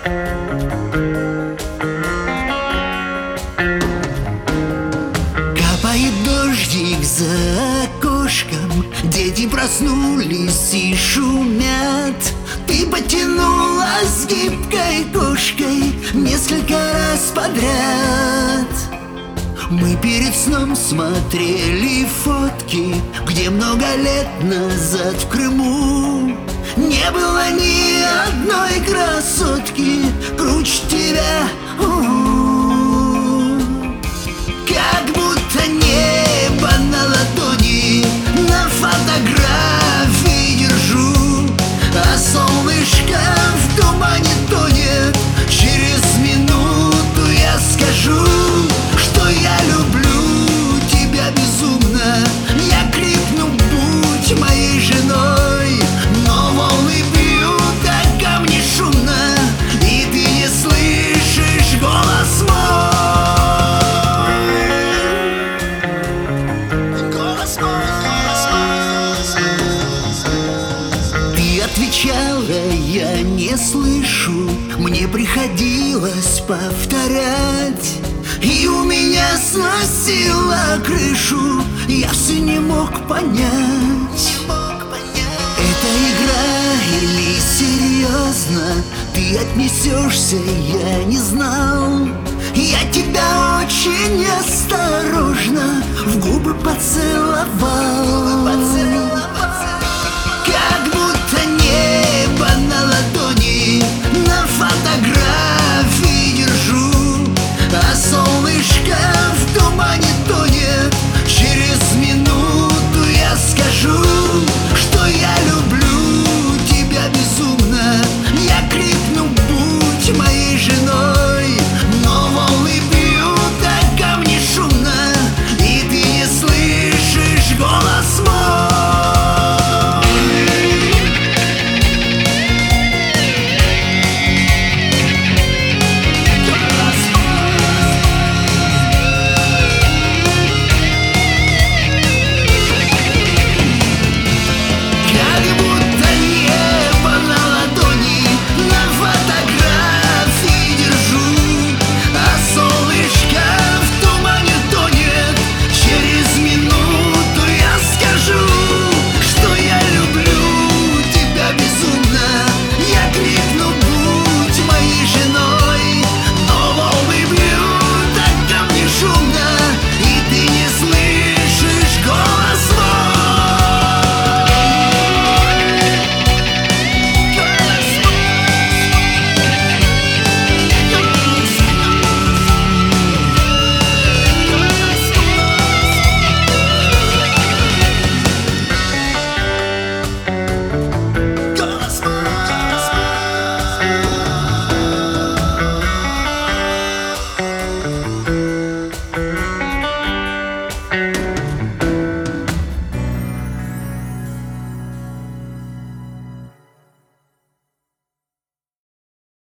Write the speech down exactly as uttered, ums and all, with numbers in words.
Капает дождик за окошком, дети проснулись и шумят. Ты потянулась гибкой кошкой несколько раз подряд. Мы перед сном смотрели фотки, где много лет назад в Крыму не было ни одной красотки круче тебя. У-у-у. Как будто небо на ладони на фотографии держу, а солнышко в тумане тонет. Через минуту я скажу, что я люблю тебя безумно. Я крикну: будь моей женой. Но волны бьют, а камни шумно, и ты не слышишь голос мой. Голос мой, голос мой. Ты отвечала: я не слышу. Мне приходилось повторять, и у меня сносило крышу. Я все не мог понять, это игра или серьезно? Ты отнесешься, я не знал. Я тебя очень осторожно в губы поцеловал.